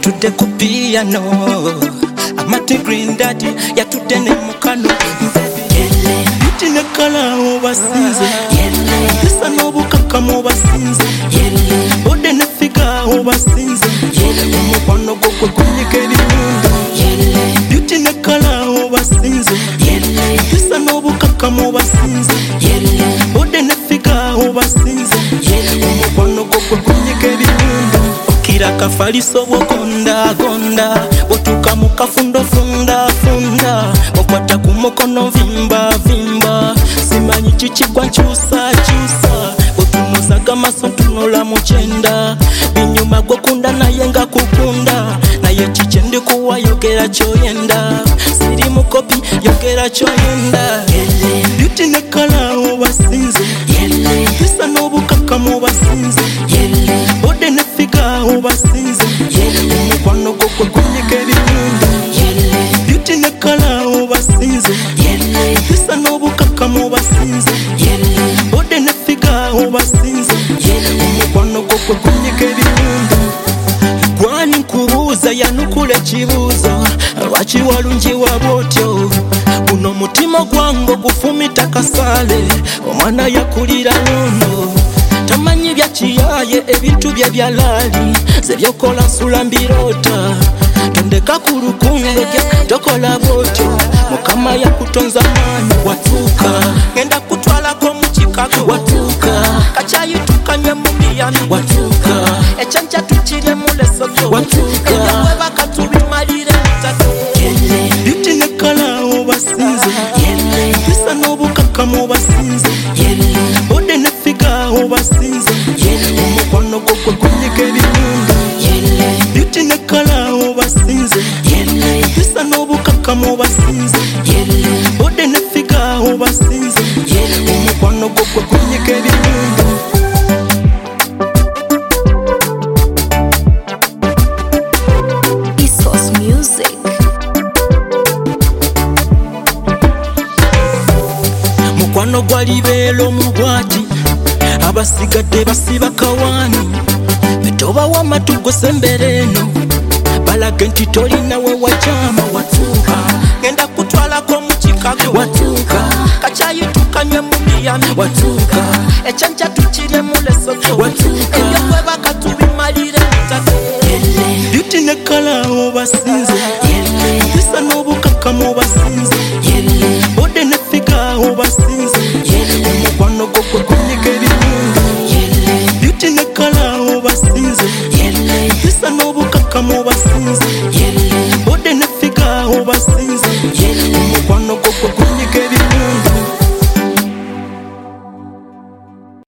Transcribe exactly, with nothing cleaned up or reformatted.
yatudde ku piano amati green daddy yatudde ne mukano beauty ne kala obasinze pesa n'obukakamu obasinze bode ne figa obasinze omukwano gwo gwe gunyika ebinyundo beauty ne kala obasinze pesa n'obukakamu obasinze bode ne figa obasinze omukwano gwo gwe gunyika ebinyundo okira kafaliso bwogonda gonda botuka mu kafundo funda funda okwata ku mukono vimba vimba simanyi kikigwa nkyusa kyusa otunozaga maso ntunola mu kyenda binyuma gwokunda naye nga kukunda naye kikye ndi kuwa yogera kyoyenda siri mukopi yogera kyoyenda beauty ne kala obasinze pesa n'obukakamu obasinze bode ne figa obasinze omukwano gwo gwe gunyika ebinyundo beauty ne kala obasinze pesa n'obukakamu obasinze bode ne figa obasinze omukwano gwo gwe gunyika ebinyundo gwani nkubuuza yanukula ekibuuzo lwaki walungiwa bwotyo guno mutima gwange gufumita kasale omwana yakulira nono tamanyi byakiyaye ebintu bye byalaali zebyokola nsula mbirota tondeka ku lukundo gye tokola bwotyo mukama yakutonza maanyi watuuka ngenda kutwalako mu kikago watuuka kacyayitukanywe mu miyami watuuka ekyanca tukirye mu lesoto watuuka webaka tubimalire mutatu beauty ne kala obasinze pesa n'obukakamu obasinze bode ne figa obasinze omukwano gwo gwe gunyika ebinyundo beauty ne kala obasinze pesa n'obukakamu obasinze bode ne figa obasinze omukwano gwo gwe gunyika ebinyundo mukwano gwalibeera omubwati abasigadde basiba kawaani betobawa amatu gosembera eno balage nti tolinawe wajama watuuka ngenda kutwalako mu kikago watuuka kacyayitukanywe mu miyami watuuka ekyanca tukirye mu lesoto watuuka ebyokwebaka tubimalire mutatu beauty ne kala obasinze pesa n'obukakamu obasinze bode ne figa obasinze omukwano gwo gwe gunyika ebinyundo beauty ne kala obasinze pesa n'obukakamu obasinze